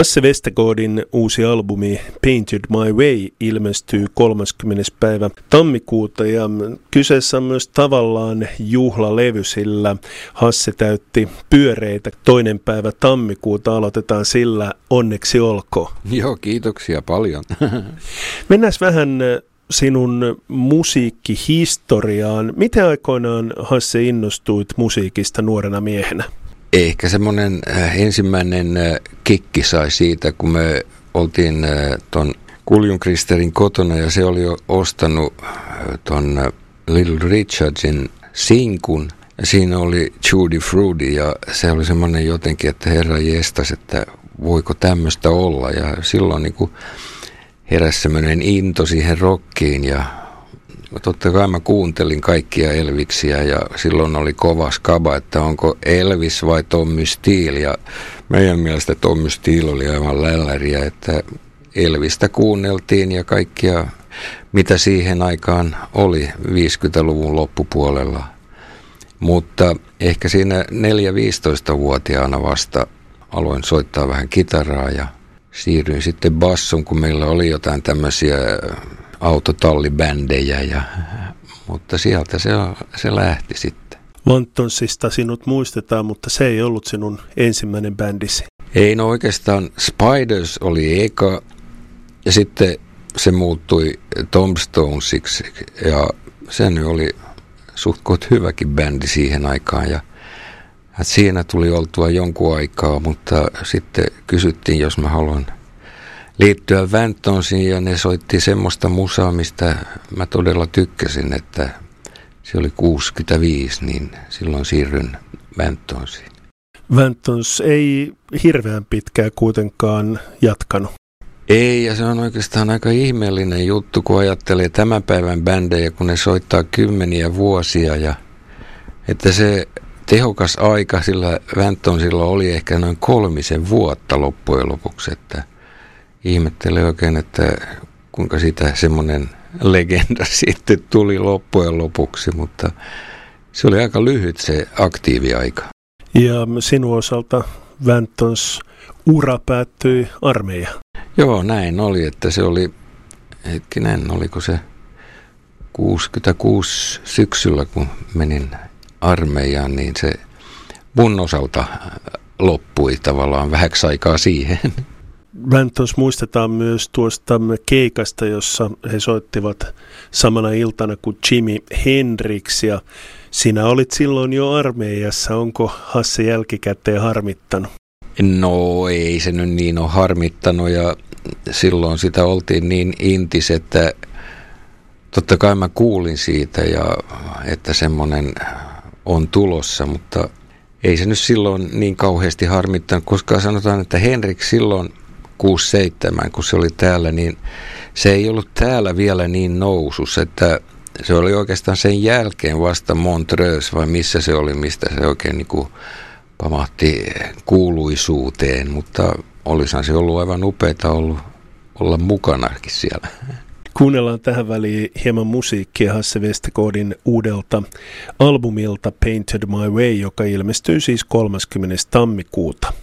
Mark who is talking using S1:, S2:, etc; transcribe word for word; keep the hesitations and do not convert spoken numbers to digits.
S1: Hasse Vestergaardin uusi albumi Painted My Way ilmestyy kolmaskymmenes päivä tammikuuta ja kyseessä on myös tavallaan juhlalevy, sillä Hasse täytti pyöreitä toinen päivä tammikuuta. Aloitetaan sillä onneksi olkoon.
S2: Joo, kiitoksia paljon.
S1: Mennään vähän sinun musiikkihistoriaan. Miten aikoinaan, Hasse, innostuit musiikista nuorena miehenä?
S2: Ehkä semmoinen ensimmäinen kikki sai siitä, kun me oltiin ton Kuljun Kristerin kotona ja se oli jo ostanut ton Little Richardsin sinkun. Ja siinä oli Tutti Frutti ja se oli semmoinen jotenkin, että herra jestas, että voiko tämmöistä olla. Ja silloin niin kuin heräsi semmoinen into siihen rockiin ja totta kai mä kuuntelin kaikkia Elviksiä ja silloin oli kova skaba, että onko Elvis vai Tommy Steele. Ja meidän mielestä Tommy Steele oli aivan lälläriä, että Elvistä kuunneltiin ja kaikkia, mitä siihen aikaan oli viisikymmentäluvun loppupuolella. Mutta ehkä siinä neljä-viisitoista-vuotiaana vasta aloin soittaa vähän kitaraa ja siirryin sitten basson, kun meillä oli jotain tämmöisiä autotallibändejä, ja, mutta sieltä se, se lähti sitten.
S1: Vantonsista sinut muistetaan, mutta se ei ollut sinun ensimmäinen bändisi.
S2: Ei, no oikeastaan Spiders oli eka, ja sitten se muuttui Tombstonesiksi, ja sen oli suht koht hyväkin bändi siihen aikaan, ja siinä tuli oltua jonkun aikaa, mutta sitten kysyttiin, jos mä haluan liittyä Vantonsiin, ja ne soitti semmoista musaa, mistä mä todella tykkäsin, että se oli kuusikymmentäviisi, niin silloin siirryn Vantonsiin.
S1: Vantons ei hirveän pitkään kuitenkaan jatkanut.
S2: Ei, ja se on oikeastaan aika ihmeellinen juttu, kun ajattelee tämän päivän bändejä, kun ne soittaa kymmeniä vuosia, ja että se tehokas aika sillä Vantonsilla oli ehkä noin kolmisen vuotta loppujen lopuksi, että ihmettelen oikein, että kuinka siitä semmoinen legenda sitten tuli loppujen lopuksi, mutta se oli aika lyhyt se aktiiviaika.
S1: Ja sinun osalta Vantons ura päättyi armeijaan.
S2: Joo, näin oli, että se oli, hetkinen, oliko se kuusikymmentäkuusi syksyllä, kun menin armeijaan, niin se mun osalta loppui tavallaan vähäksi aikaa siihen.
S1: Vantons muistetaan myös tuosta keikasta, jossa he soittivat samana iltana kuin Jimi Hendrix, ja sinä olit silloin jo armeijassa. Onko Hasse jälkikäteen harmittanut?
S2: No ei se nyt niin ole harmittanut, ja silloin sitä oltiin niin intis, että totta kai mä kuulin siitä, ja että semmoinen on tulossa, mutta ei se nyt silloin niin kauheasti harmittanut, koska sanotaan, että Hendrix silloin kuusi seitsemän, kun se oli täällä, niin se ei ollut täällä vielä niin nousussa, että se oli oikeastaan sen jälkeen vasta Montreux, vai missä se oli, mistä se oikein niin kuin pamahti kuuluisuuteen, mutta olisihan se ollut aivan upeata ollut olla mukanakin siellä.
S1: Kuunnellaan tähän väliin hieman musiikkia Hasse Vestergaardin uudelta albumilta Painted My Way, joka ilmestyy siis kolmaskymmenes tammikuuta.